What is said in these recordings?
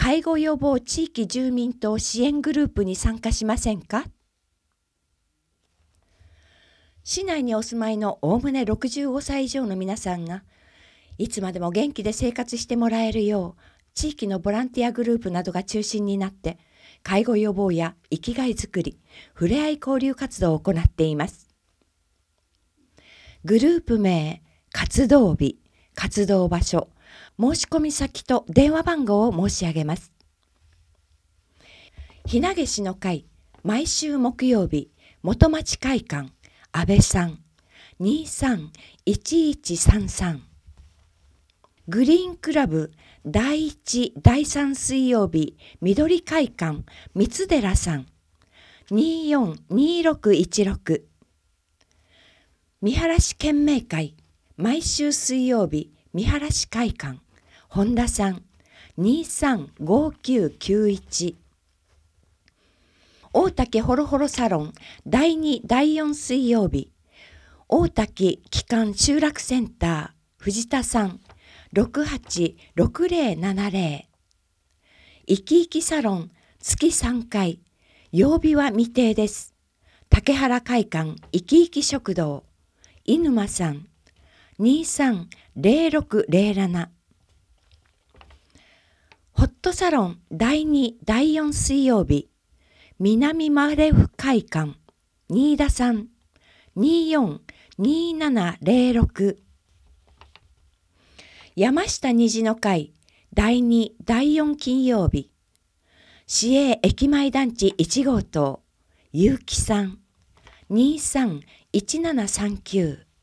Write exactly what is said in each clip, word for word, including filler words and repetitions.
介護予防地域住民等支援グループに参加しませんか？市内にお住まいのおおむねろくじゅうごさい以上の皆さんが、いつまでも元気で生活してもらえるよう、地域のボランティアグループなどが中心になって、介護予防や生きがいづくり、ふれあい交流活動を行っています。グループ名、活動日、活動場所、申し込み先と電話番号を申し上げます。ひなげしの会、毎週木曜日、元町会館、安倍さん、にさんいちいちさんさん。グリーンクラブ、だいいち、だいさん水曜日、緑会館、三寺さん、によんにろくいちろく。見晴らし県名会、毎週水曜日、見晴らし会館、本田さん、にさんごきゅうきゅういち。大竹ほろほろサロン、だいに、だいよん水曜日、大竹機関集落センター、藤田さん、ろくはちろくぜろななぜろ。いきいきサロン、月さんかい、曜日は未定です。竹原会館、いきいき食堂、井沼さん、にさんぜろろくぜろなな。ホットサロン、だいに、だいよん水曜日、南マレフ会館、新田さん、によんにななぜろろく。山下虹の会、だいに、だいよん金曜日、市営駅前団地いち号棟、結城さん、にさんいちななさんきゅう。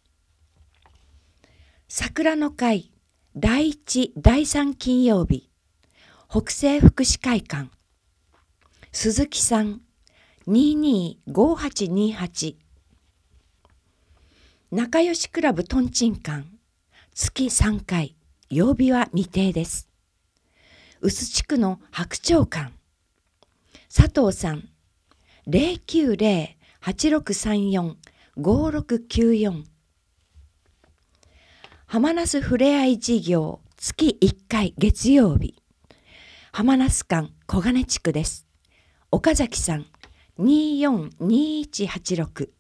桜の会、だいいち、だいさん金曜日、北西福祉会館、鈴木さん、ににごはちにはち。仲良しクラブトンチンカン、月さんかい、曜日は未定です。臼地区の白鳥館、佐藤さん、ぜろきゅうぜろ はちろくさんよん ごろくきゅうよん。浜那須ふれあい事業、月いっかい月曜日、浜那須館小金地区です。岡崎さん、によんにいちはちろく。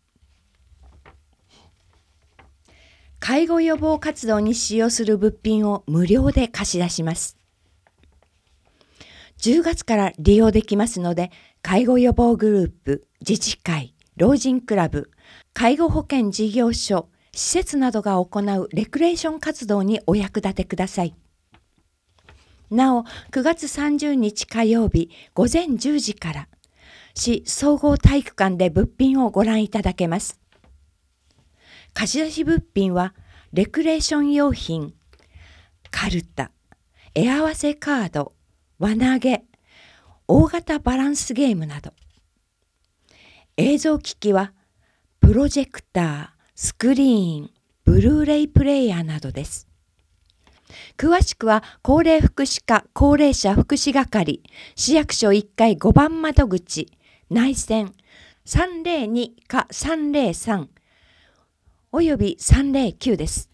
介護予防活動に使用する物品を無料で貸し出します。じゅうがつから利用できますので、介護予防グループ、自治会、老人クラブ、介護保険事業所、施設などが行うレクレーション活動にお役立てください。なお、くがつさんじゅうにち火曜日ごぜんじゅうじから、市総合体育館で物品をご覧いただけます。貸し出し物品は、レクレーション用品、カルタ、絵合わせカード、輪投げ、大型バランスゲームなど。映像機器は、プロジェクター、スクリーン、ブルーレイプレイヤーなどです。詳しくは、高齢福祉課高齢者福祉係、市役所いっかいごばん窓口、内線さんぜろにかさんぜろさんおよびさんぜろきゅうです。